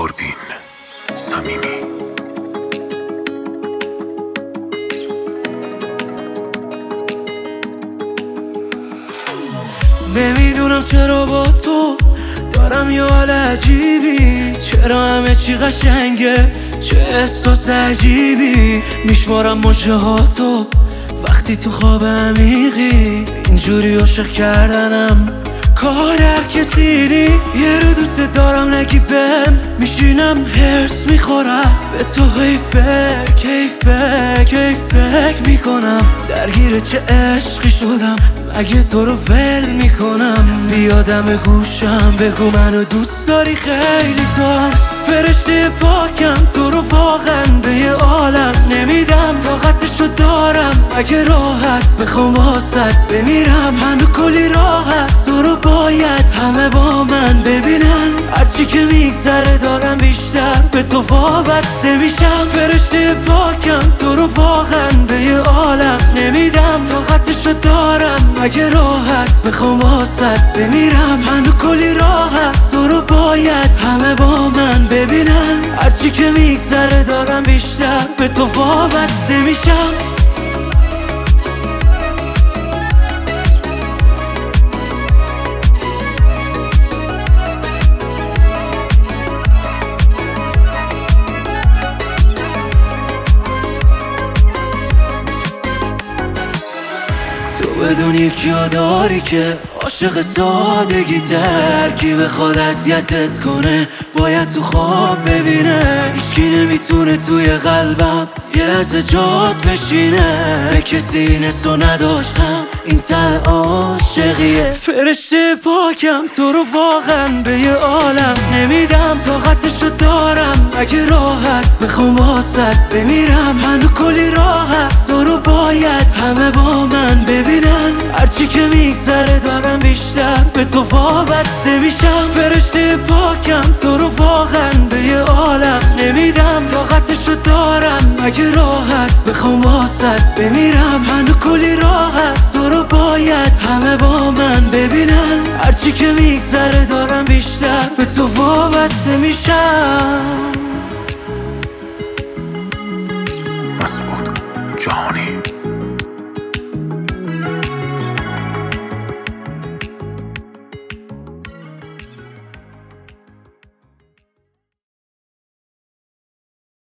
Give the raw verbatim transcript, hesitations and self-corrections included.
پروین صمیمی. نمیدونم چرا با تو دارم یه حال عجیبی، چرا همه چی قشنگه، چه احساس عجیبی. میشمارم مژه هاتو وقتی تو خواب عمیقی، اینجوری عاشق کردنم کار هر کسی نی. یه رو دوست دارم نگی بهم، میشینم هرس میخورم به تو، هی فکر هی فکر هی فکر میکنم درگیر چه عشقی شدم، مگه تو رو ول میکنم. بیادم گوشم بگو منو دوست داری خیلی، تو هم فرشته پاکم، تو رو واقعا به یه عالم نمیدم، طاقتشو دارم اگه راحت بخوام واسط بمیرم. هنو کلی راه هست، تو رو باید همه با من ببینن، هرچی که میگذره دارم بیشتر به تو وابسته میشم. فرشته پاکم، تو رو واقعا به یه عالم نمیدم، طاقتشو دارم اگه راحت بخوام واسط بمیرم. هنو کلی راه هست، تو رو باید همه با من ببینن، هرچی که میگذره دارم بیشتر به تو وابسته میشم. تو بدون یکی داری که عاشق سادگی تر، کی بخواد اذیتت کنه باید تو خواب ببینه. هیچکی نمیتونه توی قلبم یه لحظه جات بشینه، به کسی نسو نداشتم این ته عاشقیه. فرشته پاکم، تو رو واقعا به یه عالم نمیدم، طاقتشو دارم اگه راحت بخوام واسط بمیرم. هنو کلی راه هست، تو رو باید همه با من ببینن، هرچی که میگذره دارم بیشتر به تو وابسته میشم. فرشته پاکم، تو رو واقعا به یه عالم نمیدم، طاقتشو دارم اگه راحت بخوام واسط بمیرم. هنو کلی راه هست، تو رو باید همه با من ببینن، هرچی که میگذره دارم بیشتر به تو وابسته میشم.